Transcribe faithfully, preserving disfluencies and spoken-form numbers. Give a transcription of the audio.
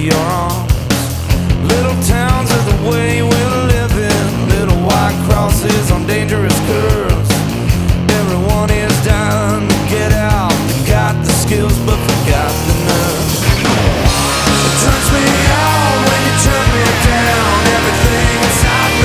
your arms. Little towns are the way we're living, little white crosses on dangerous curves. Everyone is dying to get out. They got the skills but forgot the nerve.